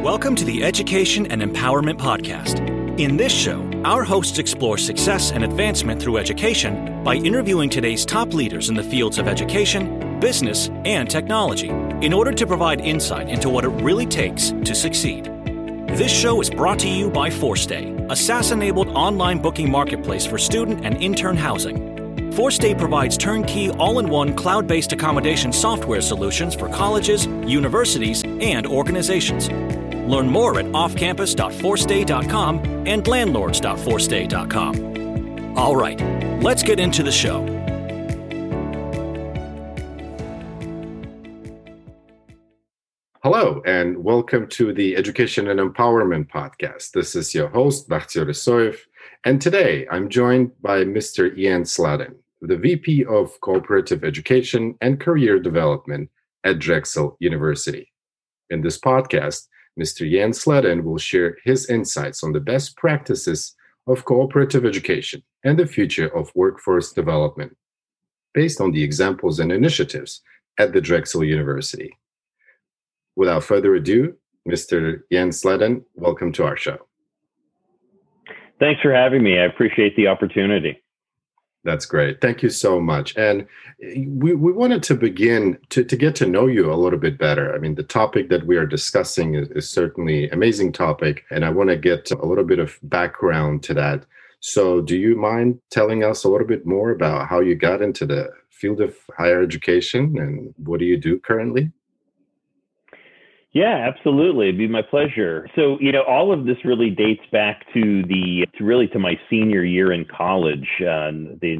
Welcome to the Education and Empowerment Podcast. In this show, our hosts explore success and advancement through education by interviewing today's top leaders in the fields of education, business, and technology in order to provide insight into what it really takes to succeed. This show is brought to you by Forstay, a SaaS-enabled online booking marketplace for student and intern housing. Forstay provides turnkey, all-in-one, cloud-based accommodation software solutions for colleges, universities, and organizations. Learn more at offcampus.forstay.com and landlords.forstay.com. All right, let's get into the show. Hello, and welcome to the Education and Empowerment Podcast. This is your host, Bakhtiar Isoyev, and today I'm joined by Mr. Ian Sladden, the VP of Cooperative Education and Career Development at Drexel University. In this podcast, Mr. Ian Sladden will share his insights on the best practices of cooperative education and the future of workforce development, based on the examples and initiatives at the Drexel University. Without further ado, Mr. Ian Sladden, welcome to our show. Thanks for having me. I appreciate the opportunity. That's great. Thank you so much. And we wanted to begin to get to know you a little bit better. I mean, the topic that we are discussing is certainly an amazing topic, and I want to get a little bit of background to that. So do you mind telling us a little bit more about how you got into the field of higher education and what do you do currently? Yeah, absolutely. It'd be my pleasure. So, all of this really dates back to my senior year in college, the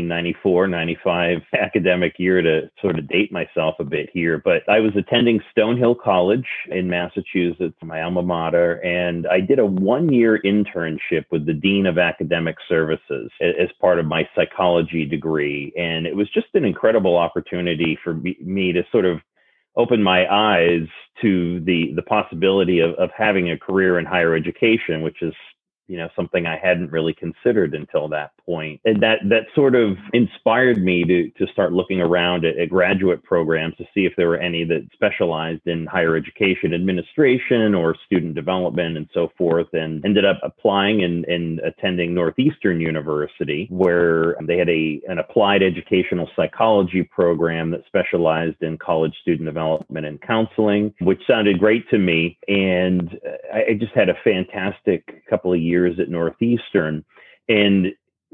1994-95 academic year, to sort of date myself a bit here. But I was attending Stonehill College in Massachusetts, my alma mater, and I did a one-year internship with the Dean of Academic Services as part of my psychology degree. And it was just an incredible opportunity for me to sort of opened my eyes to the possibility of having a career in higher education, which is, something I hadn't really considered until that point. And that sort of inspired me to start looking around at graduate programs to see if there were any that specialized in higher education administration or student development and so forth, and ended up applying and attending Northeastern University, where they had an applied educational psychology program that specialized in college student development and counseling, which sounded great to me. And I just had a fantastic couple of years at Northeastern. And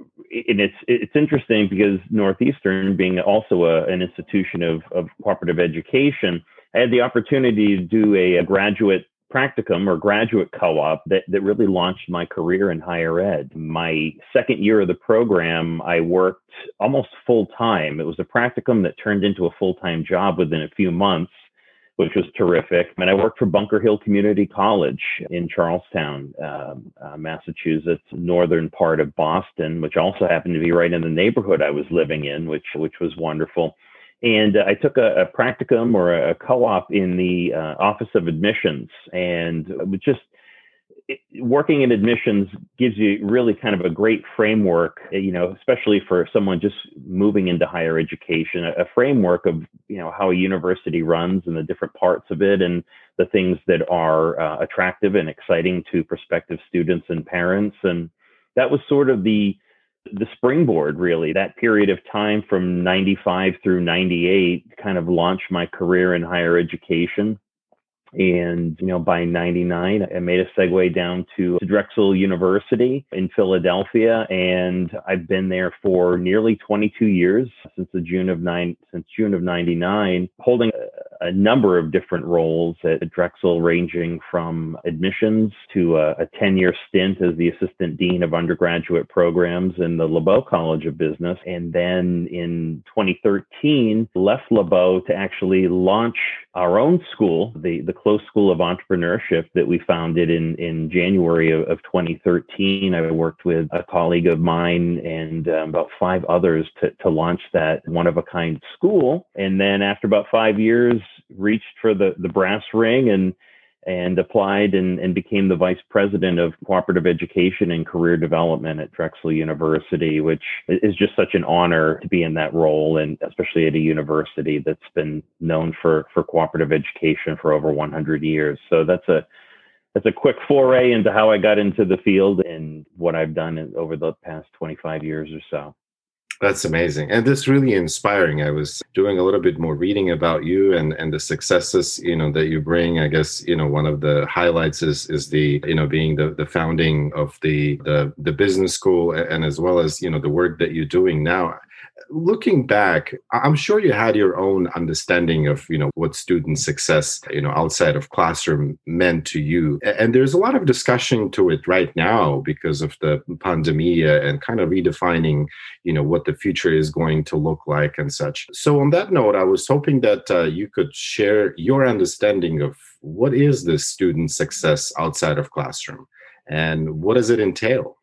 it's interesting because Northeastern, being also an institution of cooperative education, I had the opportunity to do a graduate practicum or graduate co-op that really launched my career in higher ed. My second year of the program, I worked almost full time. It was a practicum that turned into a full-time job within a few months, which was terrific. And I worked for Bunker Hill Community College in Charlestown, Massachusetts, northern part of Boston, which also happened to be right in the neighborhood I was living in, which was wonderful. And I took a practicum or a co-op in the Office of Admissions, and working in admissions gives you really kind of a great framework, especially for someone just moving into higher education, a framework of, how a university runs and the different parts of it and the things that are attractive and exciting to prospective students and parents. And that was sort of the springboard, really. That period of time from 95 through 98 kind of launched my career in higher education. And, by 99, I made a segue down to Drexel University in Philadelphia. And I've been there for nearly 22 years, since June of 99, holding a number of different roles at Drexel, ranging from admissions to a 10-year stint as the assistant dean of undergraduate programs in the LeBeau College of Business. And then in 2013, left LeBeau to actually launch our own school, the Close School of Entrepreneurship that we founded in January of 2013. I worked with a colleague of mine and about 5 others to launch that one-of-a-kind school. And then after about 5 years, reached for the brass ring and applied and became the vice president of cooperative education and career development at Drexel University, which is just such an honor to be in that role, and especially at a university that's been known for cooperative education for over 100 years. So that's a that's a quick foray into how I got into the field and what I've done over the past 25 years or so. That's amazing. And this really inspiring. I was doing a little bit more reading about you and the successes, that you bring. I guess, one of the highlights is the, being the founding of the business school, and as well as, the work that you're doing now. Looking back, I'm sure you had your own understanding of, what student success, outside of classroom meant to you. And there's a lot of discussion to it right now because of the pandemic and kind of redefining, what the future is going to look like and such. So on that note, I was hoping that you could share your understanding of what is this student success outside of classroom and what does it entail?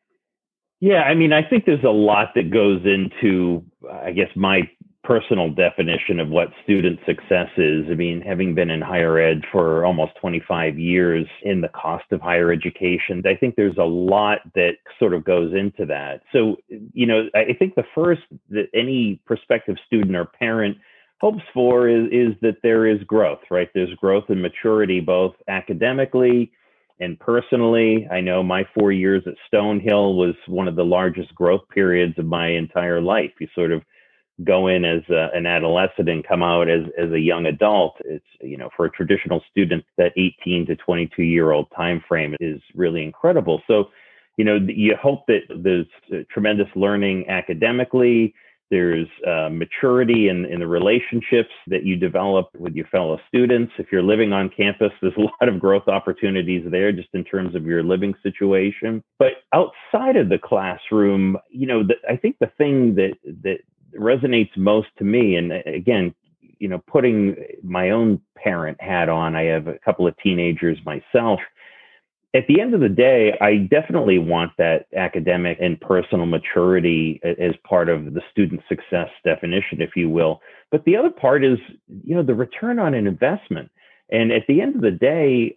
Yeah, I mean, I think there's a lot that goes into, I guess, my personal definition of what student success is. I mean, having been in higher ed for almost 25 years in the cost of higher education, I think there's a lot that sort of goes into that. So, I think the first that any prospective student or parent hopes for is that there is growth, right? There's growth and maturity, both academically and personally. I know my 4 years at Stonehill was one of the largest growth periods of my entire life. You sort of go in as an adolescent and come out as a young adult. It's, for a traditional student, that 18 to 22-year-old time frame is really incredible. So, you hope that there's tremendous learning academically. There's maturity in the relationships that you develop with your fellow students. If you're living on campus, there's a lot of growth opportunities there just in terms of your living situation. But outside of the classroom, I think the thing that resonates most to me, and again, putting my own parent hat on, I have a couple of teenagers myself. At the end of the day, I definitely want that academic and personal maturity as part of the student success definition, if you will. But the other part is, the return on an investment. And at the end of the day,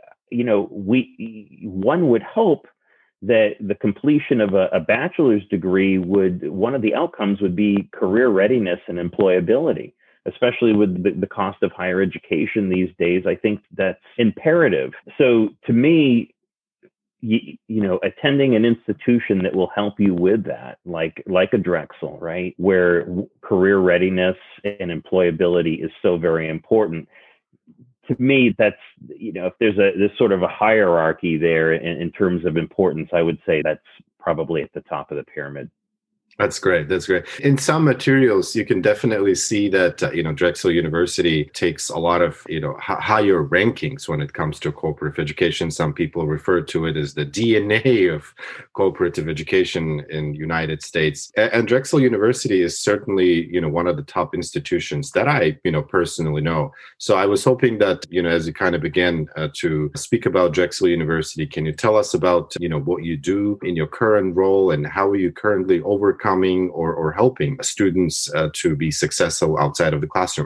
one would hope that the completion of a bachelor's degree one of the outcomes would be career readiness and employability, especially with the cost of higher education these days. I think that's imperative. So to me, attending an institution that will help you with that, like a Drexel, right, where career readiness and employability is so very important. To me, that's, if there's sort of a hierarchy there in terms of importance, I would say that's probably at the top of the pyramid. That's great. That's great. In some materials, you can definitely see that, Drexel University takes a lot of, higher rankings when it comes to cooperative education. Some people refer to it as the DNA of cooperative education in the United States. And Drexel University is certainly, one of the top institutions that I, personally know. So I was hoping that, as you kind of began to speak about Drexel University, can you tell us about, what you do in your current role and how are you currently overcoming or helping students to be successful outside of the classroom?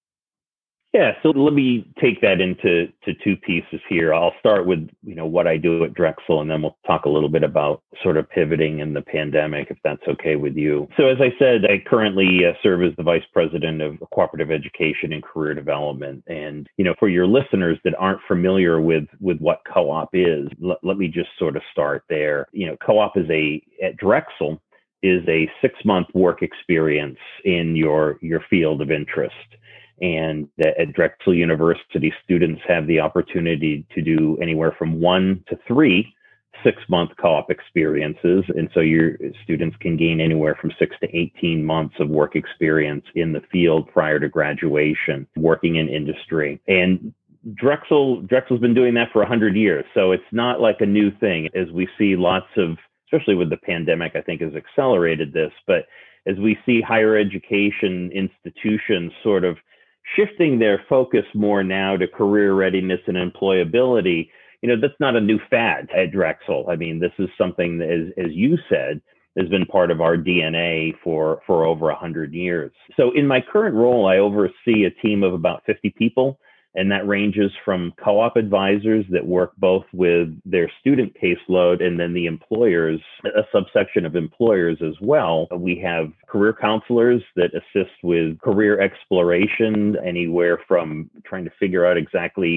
Yeah, so let me take that into two pieces here. I'll start with, what I do at Drexel, and then we'll talk a little bit about sort of pivoting in the pandemic, if that's okay with you. So as I said, I currently serve as the Vice President of Cooperative Education and Career Development. And, for your listeners that aren't familiar with what co-op is, let me just sort of start there. Co-op at Drexel is a 6-month work experience in your field of interest. And at Drexel University, students have the opportunity to do anywhere from 1 to 3 6-month co-op experiences. And so your students can gain anywhere from 6 to 18 months of work experience in the field prior to graduation, working in industry. And Drexel's been doing that for 100 years. So it's not like a new thing, as we see lots of, especially with the pandemic, I think has accelerated this. But as we see higher education institutions sort of shifting their focus more now to career readiness and employability, that's not a new fad at Drexel. I mean, this is something that, as you said, has been part of our DNA for over 100 years. So in my current role, I oversee a team of about 50 people. And that ranges from co-op advisors that work both with their student caseload and then the employers, a subsection of employers as well. We have career counselors that assist with career exploration, anywhere from trying to figure out exactly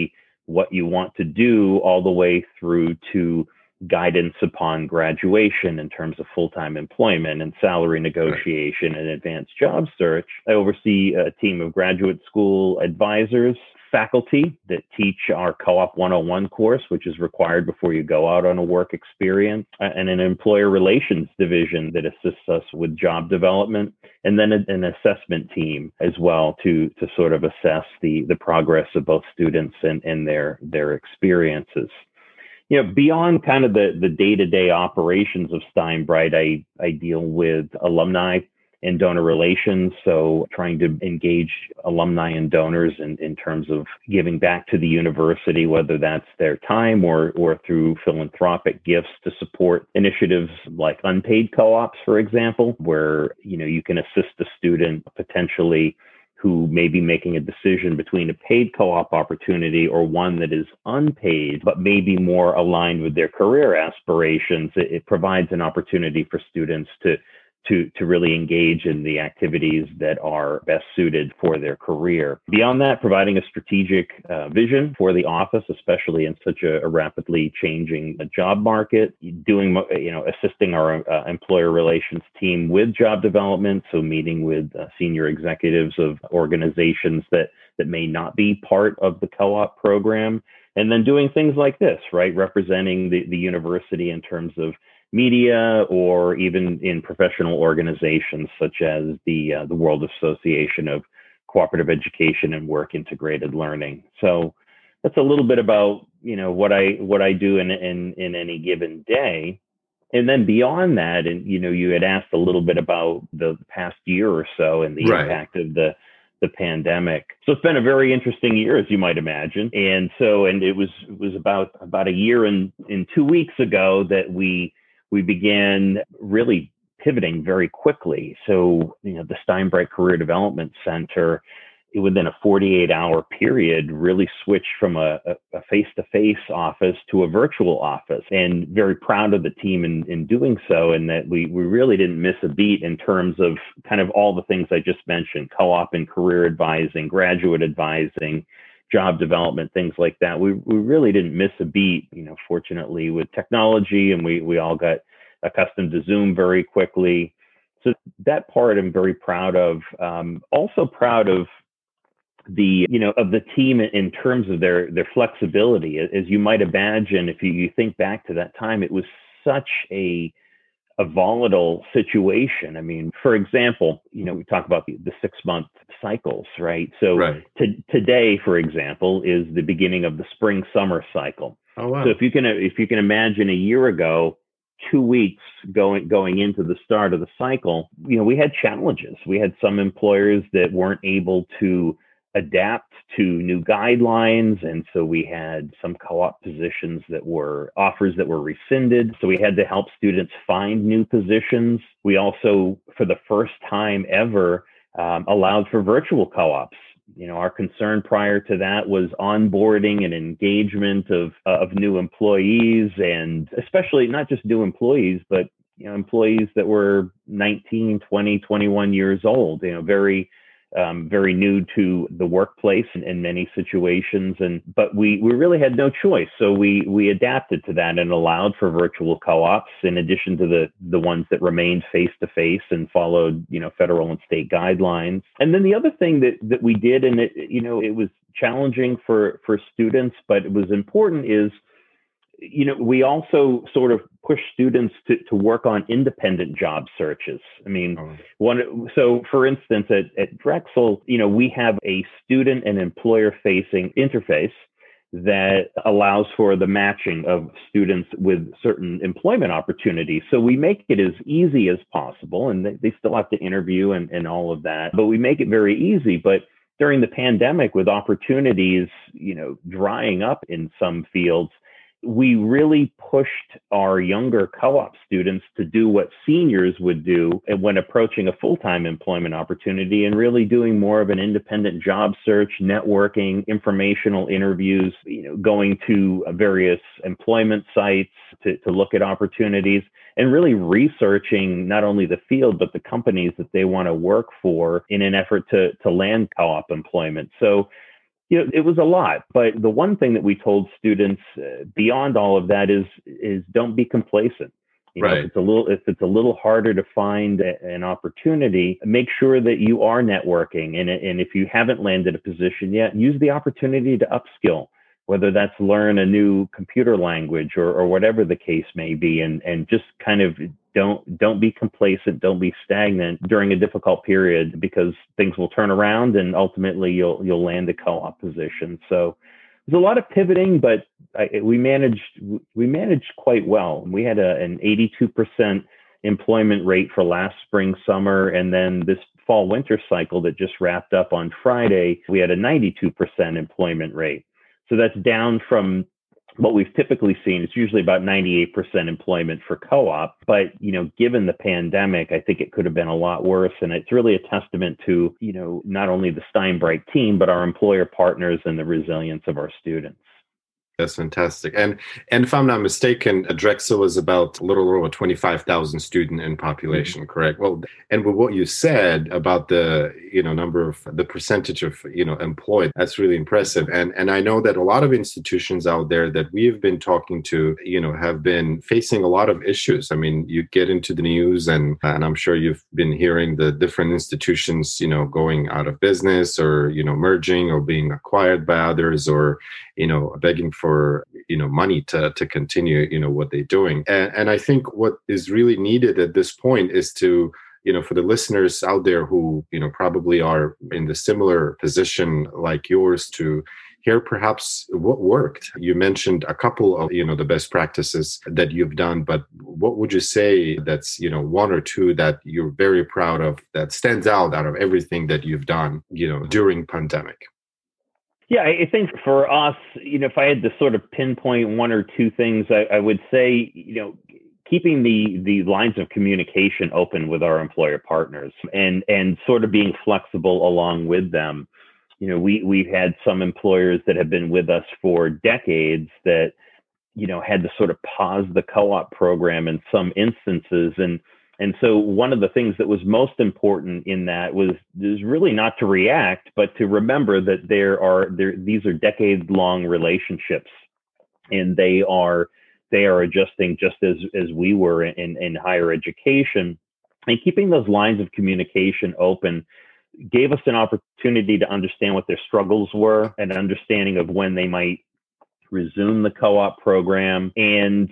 what you want to do all the way through to guidance upon graduation in terms of full-time employment and salary negotiation and advanced job search. I oversee a team of graduate school advisors, faculty that teach our Co-op 101 course, which is required before you go out on a work experience, and an employer relations division that assists us with job development, and then an assessment team as well to sort of assess the progress of both students and their experiences. Beyond kind of the day-to-day operations of Stein Bright, I deal with alumni and donor relations. So trying to engage alumni and donors in terms of giving back to the university, whether that's their time or through philanthropic gifts to support initiatives like unpaid co-ops, for example, where, you can assist a student potentially who may be making a decision between a paid co-op opportunity or one that is unpaid, but maybe more aligned with their career aspirations. It provides an opportunity for students to really engage in the activities that are best suited for their career. Beyond that, providing a strategic vision for the office, especially in such a rapidly changing job market, assisting our employer relations team with job development. So meeting with senior executives of organizations that may not be part of the co-op program. And then doing things like this, right? Representing the university in terms of media or even in professional organizations such as the World Association of Cooperative Education and Work Integrated Learning. So that's a little bit about what I do in any given day. And then beyond that, and you had asked a little bit about the past year or so and the impact of the pandemic. So it's been a very interesting year, as you might imagine. And it was about a year and 2 weeks ago that we began really pivoting very quickly. So, the Stein Bright Career Development Center, within a 48-hour period, really switched from a face-to-face office to a virtual office, and very proud of the team in doing so, and that we really didn't miss a beat in terms of kind of all the things I just mentioned: co-op and career advising, graduate advising, job development, things like that. We really didn't miss a beat, fortunately, with technology, and we all got accustomed to Zoom very quickly. So that part I'm very proud of. Also proud of the team in terms of their flexibility. As you might imagine, if you think back to that time, it was such a volatile situation. I mean, for example, we talk about the 6-month cycles, right? So today, for example, is the beginning of the spring-summer cycle. Oh, wow. So if you can imagine a year ago, 2 weeks going into the start of the cycle, we had challenges. We had some employers that weren't able to adapt to new guidelines. And so we had some co-op positions offers that were rescinded. So we had to help students find new positions. We also, for the first time ever, allowed for virtual co-ops. Our concern prior to that was onboarding and engagement of new employees, and especially not just new employees, but employees that were 19, 20, 21 years old, very new to the workplace in many situations. But we really had no choice. So we adapted to that and allowed for virtual co-ops in addition to the ones that remained face-to-face and followed, federal and state guidelines. And then the other thing that we did, and it was challenging for students, but it was important, is we also sort of push students to work on independent job searches. I mean, so for instance, at Drexel, we have a student and employer facing interface that allows for the matching of students with certain employment opportunities. So we make it as easy as possible, and they still have to interview and all of that, but we make it very easy. But during the pandemic, with opportunities, drying up in some fields, we really pushed our younger co-op students to do what seniors would do when approaching a full-time employment opportunity, and really doing more of an independent job search, networking, informational interviews, going to various employment sites to look at opportunities, and really researching not only the field, but the companies that they want to work for in an effort to land co-op employment. So It was a lot, but the one thing that we told students beyond all of that is don't be complacent. Right. If it's a little harder to find an opportunity, make sure that you are networking. And if you haven't landed a position yet, use the opportunity to upskill, whether that's learn a new computer language or whatever the case may be, and just kind of don't be complacent, don't be stagnant during a difficult period, because things will turn around and ultimately you'll land a co-op position. So there's a lot of pivoting, but we managed quite well. We had an 82% employment rate for last spring, summer, and then this fall winter cycle that just wrapped up on Friday, we had a 92% employment rate. So that's down from what we've typically seen. It's usually about 98% employment for co-op. But, given the pandemic, I think it could have been a lot worse. And it's really a testament to, not only the Steinbright team, but our employer partners and the resilience of our students. That's fantastic. And if I'm not mistaken, Drexel is about a little over 25,000 student in population, mm-hmm. correct? Well, and with what you said about the, the percentage of, employed, that's really impressive. And I know that a lot of institutions out there that we've been talking to, have been facing a lot of issues. I mean, you get into the news and I'm sure you've been hearing the different institutions, going out of business or, merging or being acquired by others or, begging for, money to continue, what they're doing. And I think what is really needed at this point is to, for the listeners out there who, probably are in the similar position like yours, to hear perhaps what worked. You mentioned a couple of, the best practices that you've done, but what would you say that's, one or two that you're very proud of that stands out of everything that you've done, during pandemic? Yeah, I think for us, if I had to sort of pinpoint one or two things, I would say, keeping the lines of communication open with our employer partners and sort of being flexible along with them. We've had some employers that have been with us for decades that, had to sort of pause the co-op program in some instances. And so one of the things that was most important in that was really not to react, but to remember that these are decade-long relationships, and they are adjusting just as we were in higher education. And keeping those lines of communication open gave us an opportunity to understand what their struggles were, an understanding of when they might resume the co-op program. And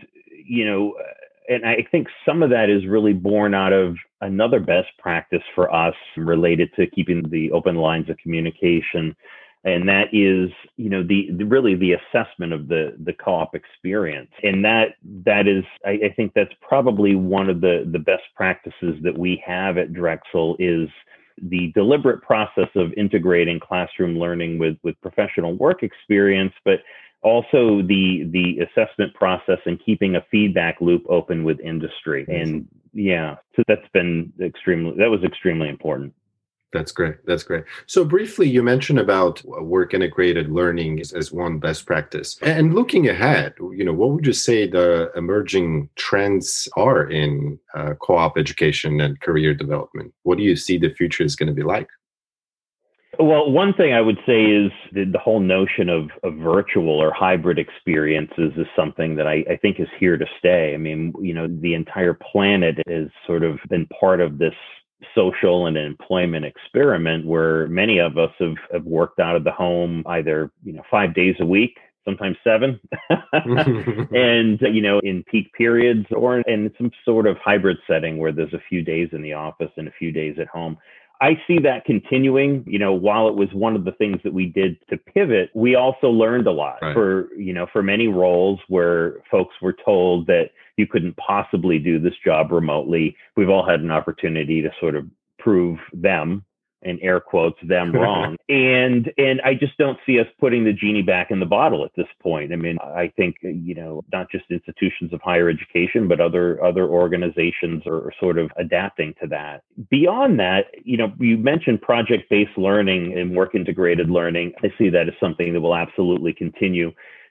I think some of that is really born out of another best practice for us related to keeping the open lines of communication. And that is, the assessment of the co-op experience. And that is, I think that's probably one of the best practices that we have at Drexel, is the deliberate process of integrating classroom learning with professional work experience, but also the assessment process and keeping a feedback loop open with industry. And so that was extremely important. That's great. So briefly, you mentioned about work integrated learning as one best practice. And looking ahead, what would you say the emerging trends are in co-op education and career development? What do you see the future is going to be like? Well, one thing I would say is the whole notion of virtual or hybrid experiences is something that I think is here to stay. I mean, the entire planet has sort of been part of this social and employment experiment where many of us have worked out of the home either, 5 days a week, sometimes 7, and, in peak periods or in some sort of hybrid setting where there's a few days in the office and a few days at home. I see that continuing. While it was one of the things that we did to pivot, we also learned a lot. Right. For many roles where folks were told that you couldn't possibly do this job remotely, we've all had an opportunity to sort of prove them, in air quotes, them wrong. And I just don't see us putting the genie back in the bottle at this point. I mean, I think, not just institutions of higher education, but other organizations are sort of adapting to that. Beyond that, you mentioned project-based learning and work integrated learning. I see that as something that will absolutely continue.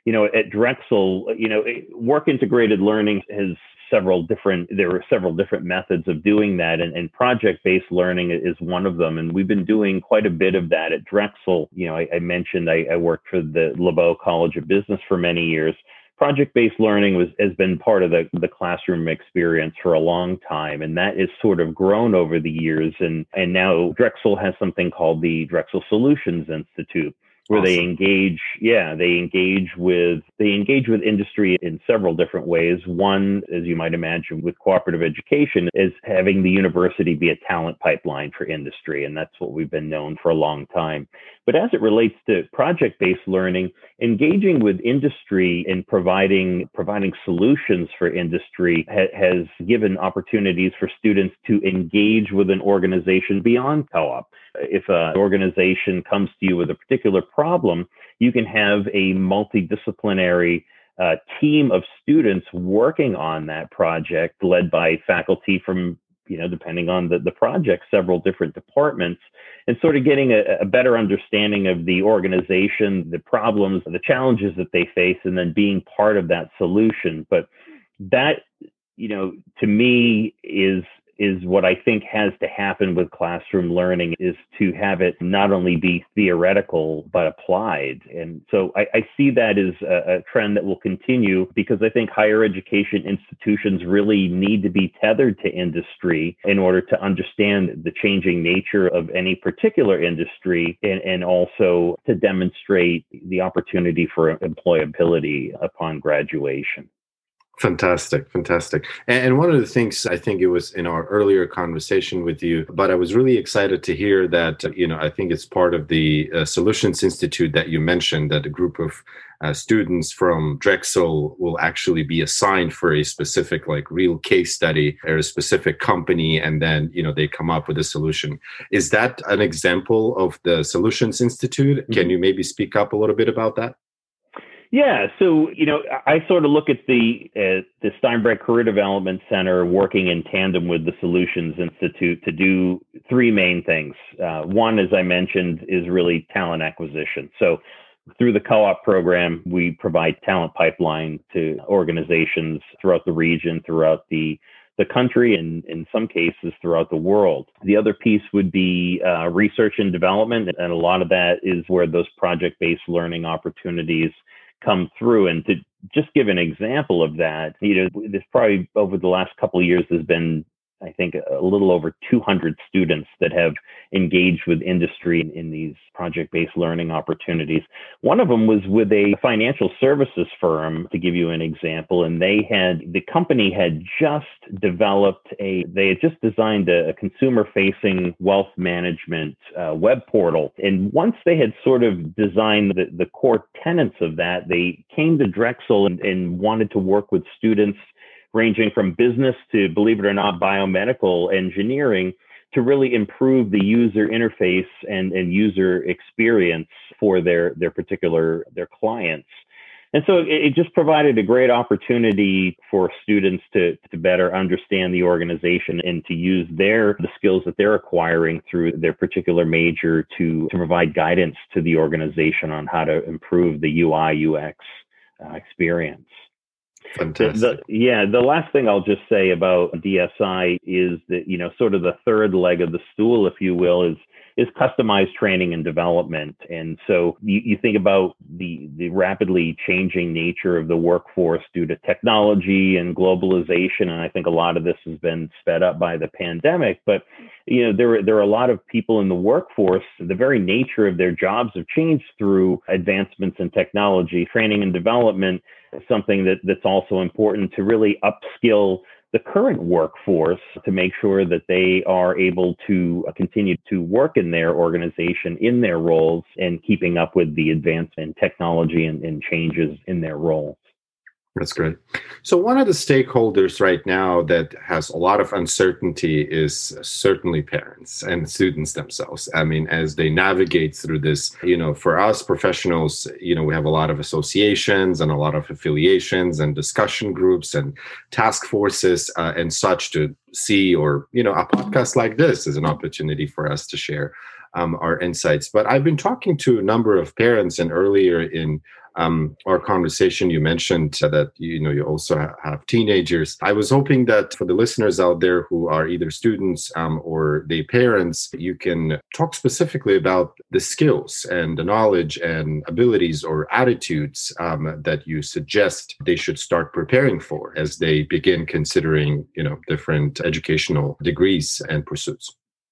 at Drexel, work integrated learning has there are several different methods of doing that. And project-based learning is one of them. And we've been doing quite a bit of that at Drexel. I mentioned I worked for the LeBeau College of Business for many years. Project-based learning has been part of the classroom experience for a long time, and that is sort of grown over the years. And now Drexel has something called the Drexel Solutions Institute, where Awesome. they engage with industry in several different ways. One, as you might imagine, with cooperative education, is having the university be a talent pipeline for industry, and that's what we've been known for a long time. But as it relates to project-based learning, engaging with industry and providing solutions for industry has given opportunities for students to engage with an organization beyond co-op. If an organization comes to you with a particular problem, you can have a multidisciplinary team of students working on that project, led by faculty from, depending on the project, several different departments, and sort of getting a better understanding of the organization, the problems, the challenges that they face, and then being part of that solution. But that, to me, is what I think has to happen with classroom learning, is to have it not only be theoretical, but applied. And so I see that as a trend that will continue, because I think higher education institutions really need to be tethered to industry in order to understand the changing nature of any particular industry, and also to demonstrate the opportunity for employability upon graduation. Fantastic. And one of the things, I think it was in our earlier conversation with you, but I was really excited to hear that, I think it's part of the Solutions Institute that you mentioned, that a group of students from Drexel will actually be assigned for a specific, real case study or a specific company, and then, they come up with a solution. Is that an example of the Solutions Institute? Can you maybe speak up a little bit about that? Yeah, so I sort of look at the Steinbreck Career Development Center working in tandem with the Solutions Institute to do three main things. One, as I mentioned, is really talent acquisition. So through the co-op program, we provide talent pipeline to organizations throughout the region, throughout the country, and in some cases throughout the world. The other piece would be research and development, and a lot of that is where those project-based learning opportunities come through. And to just give an example of that, there's probably over the last couple of years, there's been, I think, a little over 200 students that have engaged with industry in these project-based learning opportunities. One of them was with a financial services firm, to give you an example, and the company had just designed a consumer-facing wealth management web portal. And once they had sort of designed the core tenets of that, they came to Drexel and wanted to work with students ranging from business to, believe it or not, biomedical engineering, to really improve the user interface and user experience for their clients. And so it just provided a great opportunity for students to better understand the organization and to use the skills that they're acquiring through their particular major to provide guidance to the organization on how to improve the UI UX experience. Fantastic. The last thing I'll just say about DSI is that, sort of the third leg of the stool, if you will, is customized training and development. And so you think about the rapidly changing nature of the workforce due to technology and globalization. And I think a lot of this has been sped up by the pandemic. But, there are a lot of people in the workforce, the very nature of their jobs have changed through advancements in technology. Training and development is something that's also important to really upskill the current workforce to make sure that they are able to continue to work in their organization, in their roles, and keeping up with the advancement in technology and changes in their roles. That's great. So one of the stakeholders right now that has a lot of uncertainty is certainly parents and students themselves. I mean, as they navigate through this, for us professionals, we have a lot of associations and a lot of affiliations and discussion groups and task forces and such to see, or, a podcast like this is an opportunity for us to share our insights. But I've been talking to a number of parents, and earlier in our conversation, you mentioned that you also have teenagers. I was hoping that for the listeners out there who are either students or their parents, you can talk specifically about the skills and the knowledge and abilities or attitudes that you suggest they should start preparing for as they begin considering different educational degrees and pursuits.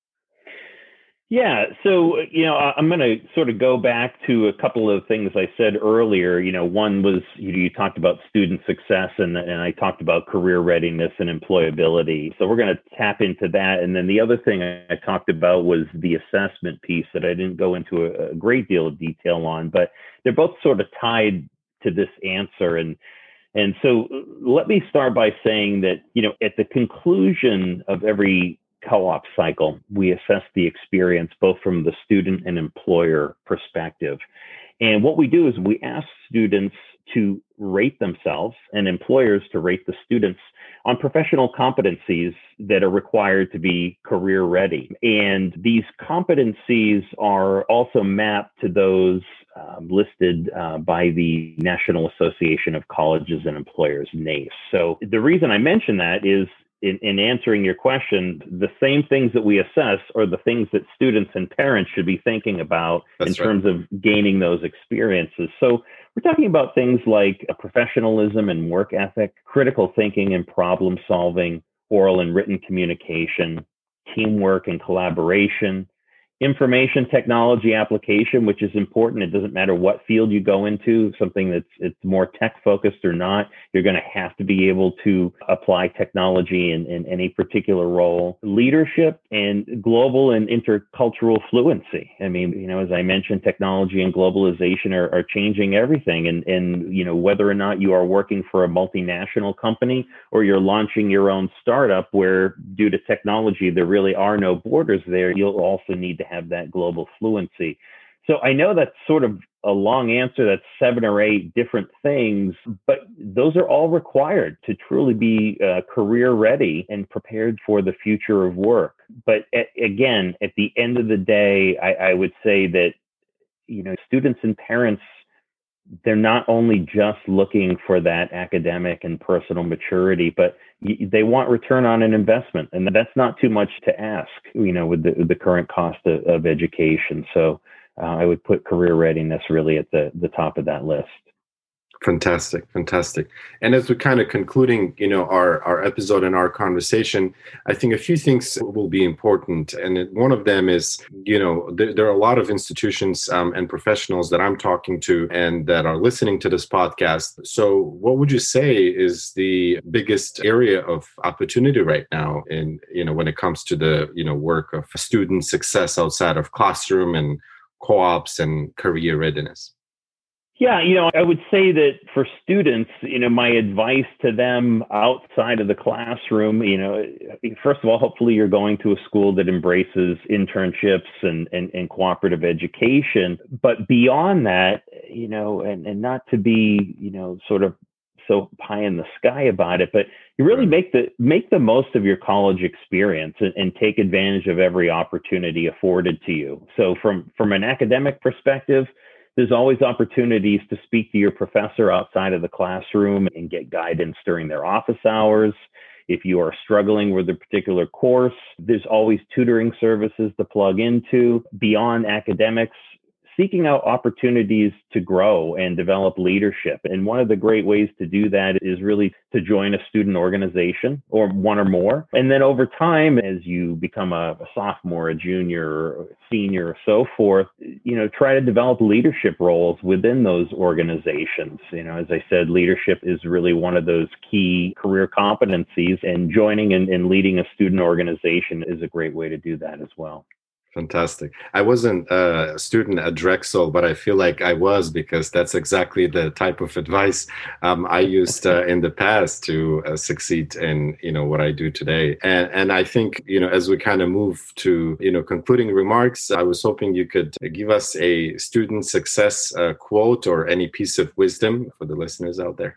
Yeah. So, I'm going to sort of go back to a couple of things I said earlier. One was, you talked about student success and I talked about career readiness and employability. So we're going to tap into that. And then the other thing I talked about was the assessment piece that I didn't go into a great deal of detail on, but they're both sort of tied to this answer. And so let me start by saying that, at the conclusion of every co-op cycle, we assess the experience both from the student and employer perspective. And what we do is we ask students to rate themselves and employers to rate the students on professional competencies that are required to be career ready. And these competencies are also mapped to those listed by the National Association of Colleges and Employers, NACE. So the reason I mention that is in answering your question, the same things that we assess are the things that students and parents should be thinking about in terms of gaining those experiences. So we're talking about things like professionalism and work ethic, critical thinking and problem solving, oral and written communication, teamwork and collaboration, information technology application, which is important. It doesn't matter what field you go into, something it's more tech focused or not, you're going to have to be able to apply technology in any particular role. Leadership and global and intercultural fluency. I mean, as I mentioned, technology and globalization are changing everything. And whether or not you are working for a multinational company or you're launching your own startup where due to technology, there really are no borders there, you'll also need to have that global fluency. So I know that's sort of a long answer. That's 7 or 8 different things, but those are all required to truly be career ready and prepared for the future of work. But again, at the end of the day, I would say that, students and parents, they're not only just looking for that academic and personal maturity, but they want return on an investment. And that's not too much to ask, with the current cost of education. So I would put career readiness really at the top of that list. Fantastic. And as we're kind of concluding, our episode and our conversation, I think a few things will be important. And one of them is, there are a lot of institutions and professionals that I'm talking to and that are listening to this podcast. So what would you say is the biggest area of opportunity right now in, when it comes to the, work of student success outside of classroom and co-ops and career readiness? Yeah, I would say that for students, my advice to them outside of the classroom, first of all, hopefully you're going to a school that embraces internships and cooperative education. But beyond that, and not to be, sort of so pie in the sky about it, but you really make the most of your college experience and take advantage of every opportunity afforded to you. So from an academic perspective, there's always opportunities to speak to your professor outside of the classroom and get guidance during their office hours. If you are struggling with a particular course, there's always tutoring services to plug into. Beyond academics, seeking out opportunities to grow and develop leadership. And one of the great ways to do that is really to join a student organization or one or more. And then over time, as you become a sophomore, a junior, or a senior, or so forth, try to develop leadership roles within those organizations. As I said, leadership is really one of those key career competencies, and joining and leading a student organization is a great way to do that as well. Fantastic. I wasn't a student at Drexel, but I feel like I was, because that's exactly the type of advice I used in the past to succeed in, what I do today. And I think, as we kind of move to, concluding remarks, I was hoping you could give us a student success quote or any piece of wisdom for the listeners out there.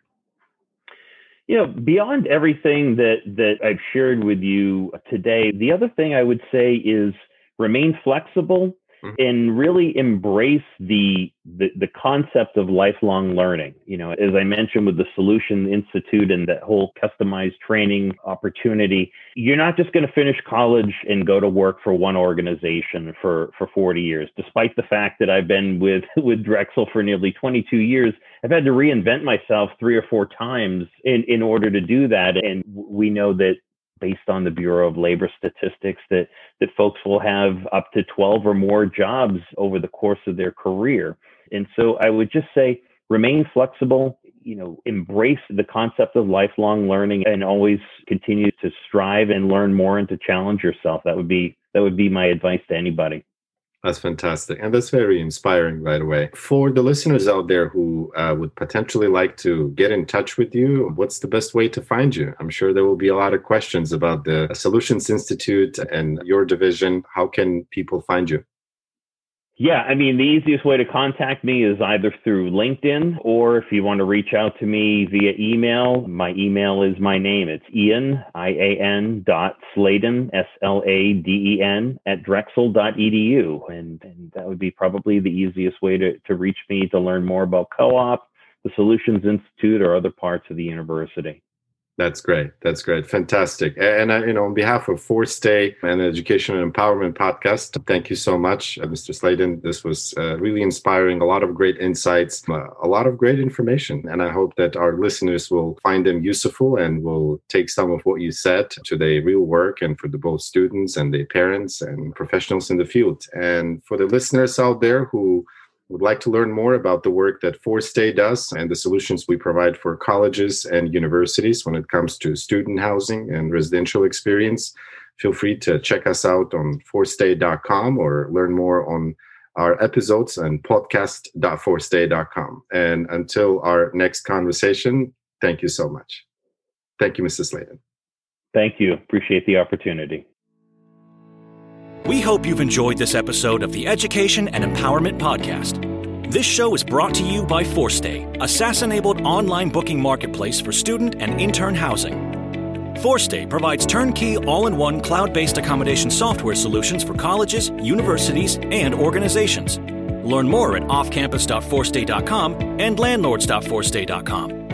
Beyond everything that I've shared with you today, the other thing I would say is remain flexible and really embrace the concept of lifelong learning. You know, as I mentioned with the Solution Institute and that whole customized training opportunity, you're not just going to finish college and go to work for one organization for 40 years. Despite the fact that I've been with Drexel for nearly 22 years, I've had to reinvent myself 3 or 4 times in order to do that. And we know that based on the Bureau of Labor Statistics, that folks will have up to 12 or more jobs over the course of their career. And so I would just say, remain flexible, you know, embrace the concept of lifelong learning, and always continue to strive and learn more and to challenge yourself. That would be my advice to anybody. That's fantastic. And that's very inspiring, by the way. For the listeners out there who would potentially like to get in touch with you, what's the best way to find you? I'm sure there will be a lot of questions about the Solutions Institute and your division. How can people find you? Yeah, I mean, the easiest way to contact me is either through LinkedIn, or if you want to reach out to me via email, my email is my name. It's Ian, IAN.Sladen, SLADEN, @drexel.edu. And that would be probably the easiest way to reach me to learn more about Co-op, the Solutions Institute, or other parts of the university. That's great. That's great. Fantastic. And on behalf of Forstay and the Education and Empowerment Podcast, thank you so much, Mr. Sladen. This was really inspiring. A lot of great insights, a lot of great information. And I hope that our listeners will find them useful and will take some of what you said to their real work, and for both students and their parents and professionals in the field. And for the listeners out there who would like to learn more about the work that Forstay does and the solutions we provide for colleges and universities when it comes to student housing and residential experience, feel free to check us out on forstay.com or learn more on our episodes on podcast.forstay.com. And until our next conversation, thank you so much. Thank you, Mr. Sladen. Thank you. Appreciate the opportunity. We hope you've enjoyed this episode of the Education and Empowerment Podcast. This show is brought to you by Forstay, a SaaS-enabled online booking marketplace for student and intern housing. Forstay provides turnkey, all-in-one cloud-based accommodation software solutions for colleges, universities, and organizations. Learn more at offcampus.forstay.com and landlords.forstay.com.